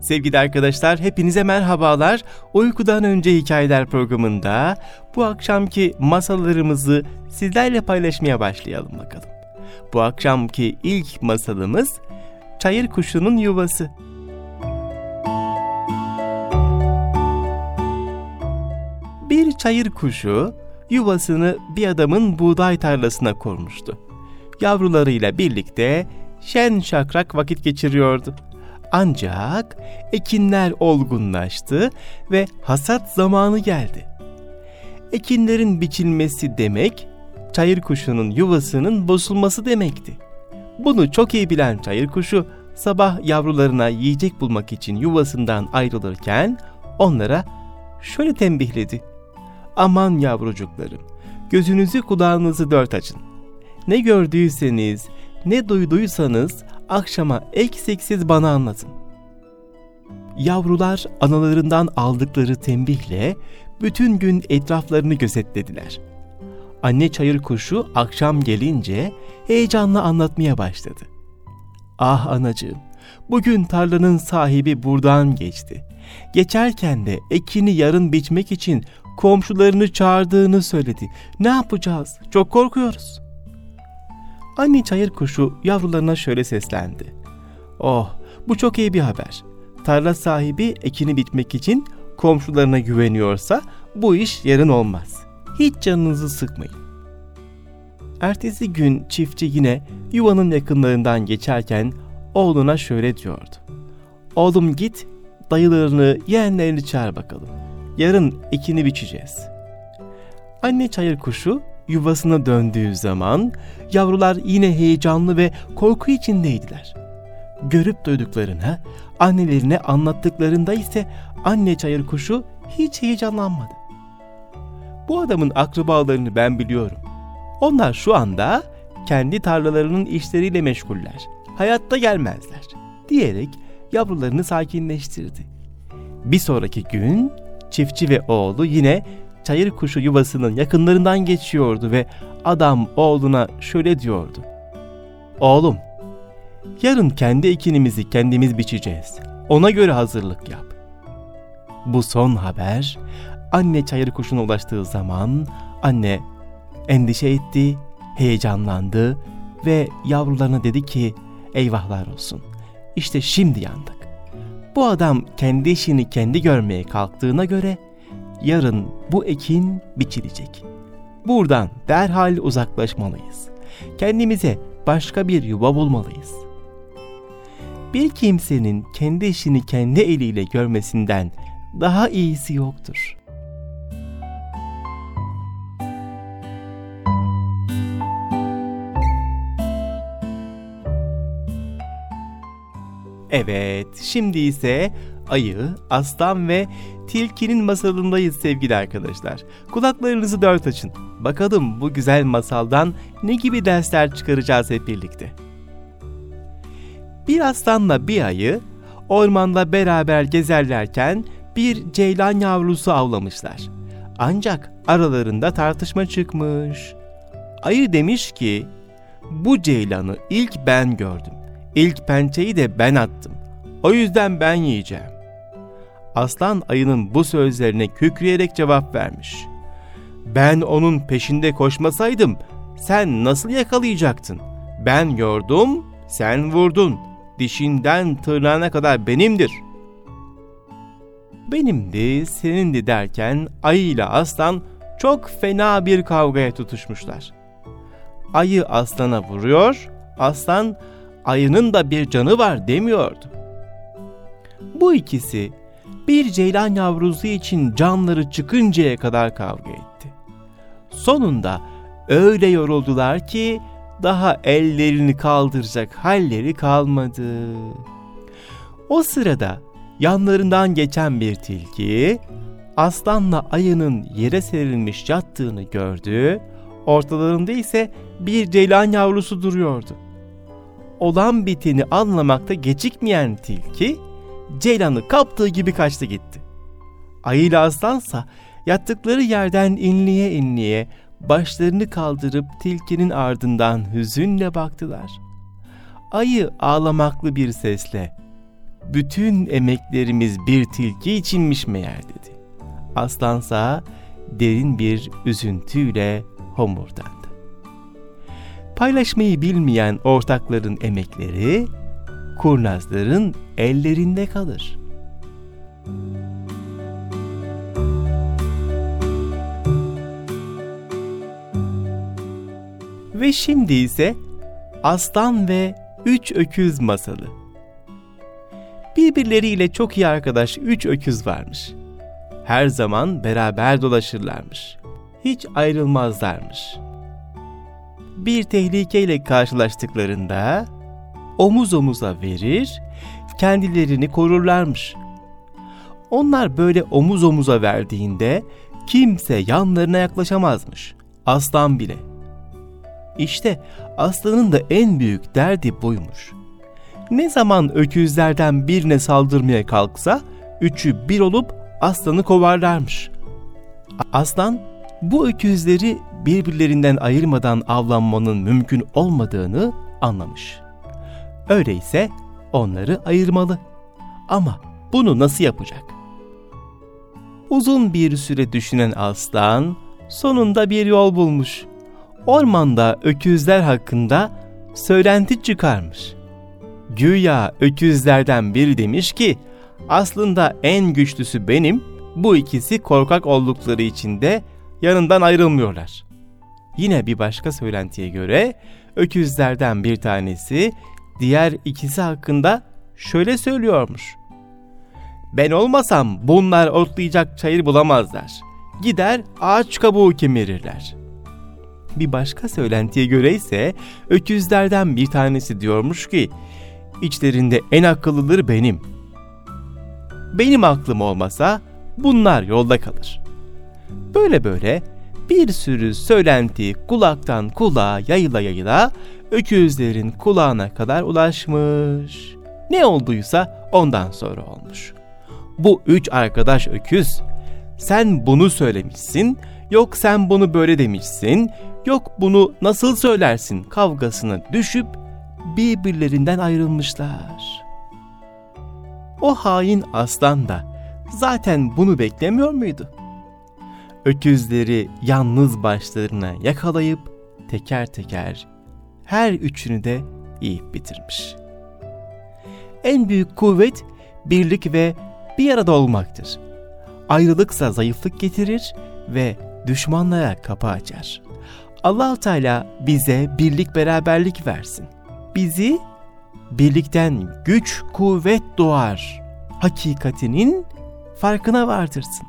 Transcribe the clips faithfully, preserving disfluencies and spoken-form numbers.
Sevgili arkadaşlar, hepinize merhabalar. Uykudan Önce Hikayeler programında bu akşamki masallarımızı sizlerle paylaşmaya başlayalım bakalım. Bu akşamki ilk masalımız Çayır Kuşu'nun Yuvası. Bir çayır kuşu yuvasını bir adamın buğday tarlasına kurmuştu. Yavrularıyla birlikte şen şakrak vakit geçiriyordu. Ancak ekinler olgunlaştı ve hasat zamanı geldi. Ekinlerin biçilmesi demek, çayır kuşunun yuvasının bozulması demekti. Bunu çok iyi bilen çayır kuşu, sabah yavrularına yiyecek bulmak için yuvasından ayrılırken onlara şöyle tembihledi: "Aman yavrucuklarım, gözünüzü kulağınızı dört açın. Ne gördüyseniz, ne duyduysanız akşama eksiksiz bana anlatın." Yavrular analarından aldıkları tembihle bütün gün etraflarını gözetlediler. Anne çayır kuşu akşam gelince heyecanla anlatmaya başladı. "Ah anacığım, bugün tarlanın sahibi buradan geçti. Geçerken de ekini yarın biçmek için komşularını çağırdığını söyledi. Ne yapacağız? Çok korkuyoruz." Anne çayır kuşu yavrularına şöyle seslendi: "Oh, bu çok iyi bir haber. Tarla sahibi ekini bitmek için komşularına güveniyorsa bu iş yarın olmaz. Hiç canınızı sıkmayın." Ertesi gün çiftçi yine yuvanın yakınlarından geçerken oğluna şöyle diyordu: "Oğlum git, dayılarını, yeğenlerini çağır bakalım. Yarın ekini biçeceğiz." Anne çayır kuşu yuvasına döndüğü zaman yavrular yine heyecanlı ve korku içindeydiler. Görüp duyduklarına, annelerine anlattıklarında ise anne çayır kuşu hiç heyecanlanmadı. "Bu adamın akrabalarını ben biliyorum. Onlar şu anda kendi tarlalarının işleriyle meşguller. Hayatta gelmezler," diyerek yavrularını sakinleştirdi. Bir sonraki gün çiftçi ve oğlu yine çayır kuşu yuvasının yakınlarından geçiyordu ve adam oğluna şöyle diyordu: "Oğlum, yarın kendi ekinimizi kendimiz biçeceğiz. Ona göre hazırlık yap." Bu son haber anne çayır kuşuna ulaştığı zaman anne endişe etti, heyecanlandı ve yavrularına dedi ki, "Eyvahlar olsun, işte şimdi yandık. Bu adam kendi işini kendi görmeye kalktığına göre yarın bu ekin biçilecek. Buradan derhal uzaklaşmalıyız. Kendimize başka bir yuva bulmalıyız." Bir kimsenin kendi işini kendi eliyle görmesinden daha iyisi yoktur. Evet, şimdi ise ayı, aslan ve tilkinin masalındayız sevgili arkadaşlar. Kulaklarınızı dört açın. Bakalım bu güzel masaldan ne gibi dersler çıkaracağız hep birlikte. Bir aslanla bir ayı ormanda beraber gezerlerken bir ceylan yavrusu avlamışlar. Ancak aralarında tartışma çıkmış. Ayı demiş ki, "Bu ceylanı ilk ben gördüm. İlk pençeyi de ben attım. O yüzden ben yiyeceğim." Aslan ayının bu sözlerine kükreyerek cevap vermiş: "Ben onun peşinde koşmasaydım sen nasıl yakalayacaktın? Ben yordum, sen vurdun. Dişinden tırnağına kadar benimdir." "Benimdi, senindi" derken ayı ile aslan çok fena bir kavgaya tutuşmuşlar. Ayı aslana vuruyor, aslan ayının da bir canı var demiyordu. Bu ikisi bir ceylan yavrusu için canları çıkıncaya kadar kavga etti. Sonunda öyle yoruldular ki daha ellerini kaldıracak halleri kalmadı. O sırada yanlarından geçen bir tilki aslanla ayının yere serilmiş yattığını gördü. Ortalarında ise bir ceylan yavrusu duruyordu. Olan biteni anlamakta gecikmeyen tilki ceylanı kaptığı gibi kaçtı gitti. Ayı ile aslansa yattıkları yerden inliye inliye başlarını kaldırıp tilkinin ardından hüzünle baktılar. Ayı ağlamaklı bir sesle, bütün emeklerimiz bir tilki içinmiş meğer dedi. Aslansa derin bir üzüntüyle homurdandı. Paylaşmayı bilmeyen ortakların emekleri, kurnazların ellerinde kalır. Ve şimdi ise Aslan ve Üç Öküz masalı. Birbirleriyle çok iyi arkadaş üç öküz varmış. Her zaman beraber dolaşırlarmış. Hiç ayrılmazlarmış. Bir tehlikeyle karşılaştıklarında omuz omuza verir, kendilerini korurlarmış. Onlar böyle omuz omuza verdiğinde kimse yanlarına yaklaşamazmış. Aslan bile. İşte aslanın da en büyük derdi buymuş. Ne zaman öküzlerden birine saldırmaya kalksa üçü bir olup aslanı kovarlarmış. Aslan bu öküzleri birbirlerinden ayırmadan avlanmanın mümkün olmadığını anlamış. Öyleyse onları ayırmalı. Ama bunu nasıl yapacak? Uzun bir süre düşünen aslan sonunda bir yol bulmuş. Ormanda öküzler hakkında söylenti çıkarmış. Güya öküzlerden biri demiş ki, aslında en güçlüsü benim, bu ikisi korkak oldukları için de yanından ayrılmıyorlar. Yine bir başka söylentiye göre öküzlerden bir tanesi diğer ikisi hakkında şöyle söylüyormuş. Ben olmasam bunlar otlayacak çayır bulamazlar. Gider ağaç kabuğu kemirirler. Bir başka söylentiye göre ise öküzlerden bir tanesi diyormuş ki, İçlerinde en akıllıları benim. Benim aklım olmasa bunlar yolda kalır. Böyle böyle bir sürü söylenti kulaktan kulağa yayıla yayıla öküzlerin kulağına kadar ulaşmış. Ne olduysa ondan sonra olmuş. Bu üç arkadaş öküz, sen bunu söylemişsin, yok sen bunu böyle demişsin, yok bunu nasıl söylersin kavgasına düşüp birbirlerinden ayrılmışlar. O hain aslan da zaten bunu beklemiyor muydu? Öküzleri yalnız başlarına yakalayıp teker teker her üçünü de yiyip bitirmiş. En büyük kuvvet birlik ve bir arada olmaktır. Ayrılıksa zayıflık getirir ve düşmanlara kapı açar. Allah-u Teala bize birlik beraberlik versin. Bizi birlikten güç, kuvvet doğar hakikatinin farkına vardırsın.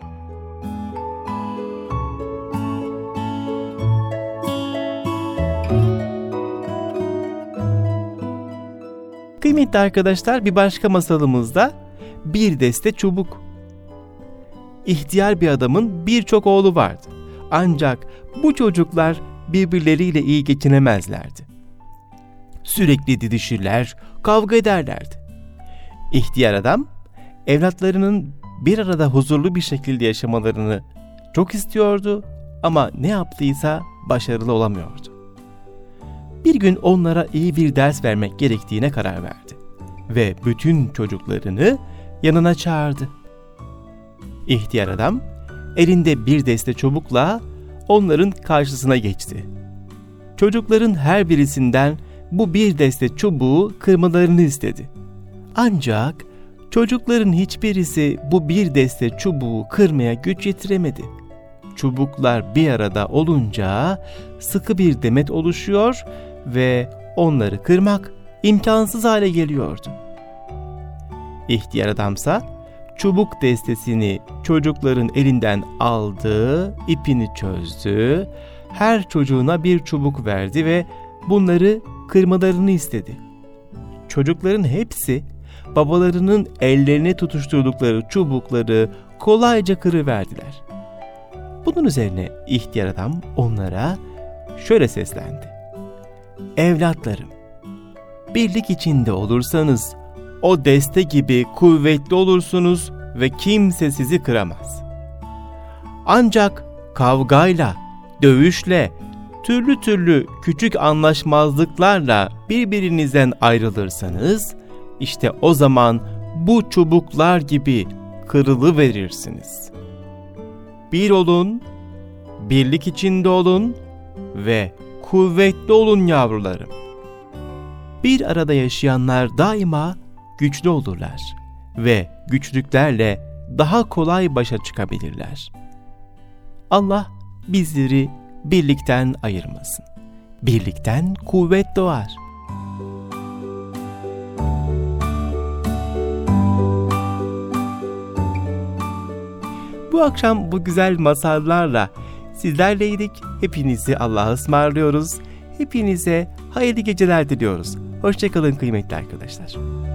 Kıymetli arkadaşlar, bir başka masalımızda bir deste çubuk. İhtiyar bir adamın birçok oğlu vardı. Ancak bu çocuklar birbirleriyle iyi geçinemezlerdi. Sürekli didişirler, kavga ederlerdi. İhtiyar adam, evlatlarının bir arada huzurlu bir şekilde yaşamalarını çok istiyordu ama ne yaptıysa başarılı olamıyordu. Bir gün onlara iyi bir ders vermek gerektiğine karar verdi ve bütün çocuklarını yanına çağırdı. İhtiyar adam, elinde bir deste çubukla onların karşısına geçti. Çocukların her birisinden bu bir deste çubuğu kırmalarını istedi. Ancak çocukların hiçbirisi bu bir deste çubuğu kırmaya güç yetiremedi. Çubuklar bir arada olunca sıkı bir demet oluşuyor ve onları kırmak imkansız hale geliyordu. İhtiyar adamsa çubuk destesini çocukların elinden aldı, ipini çözdü, her çocuğuna bir çubuk verdi ve bunları kırmalarını istedi. Çocukların hepsi babalarının ellerine tutuşturdukları çubukları kolayca kırıverdiler. Bunun üzerine ihtiyar adam onlara şöyle seslendi. Evlatlarım, birlik içinde olursanız o deste gibi kuvvetli olursunuz ve kimse sizi kıramaz. Ancak kavgayla, dövüşle, türlü türlü küçük anlaşmazlıklarla birbirinizden ayrılırsanız, işte o zaman bu çubuklar gibi kırılıverirsiniz. Bir olun, birlik içinde olun ve kuvvetli olun yavrularım. Bir arada yaşayanlar daima güçlü olurlar ve güçlüklerle daha kolay başa çıkabilirler. Allah bizleri birlikten ayırmasın. Birlikten kuvvet doğar. Bu akşam bu güzel masallarla sizlerleydik. Hepinizi Allah'a ısmarlıyoruz. Hepinize hayırlı geceler diliyoruz. Hoşça kalın kıymetli arkadaşlar.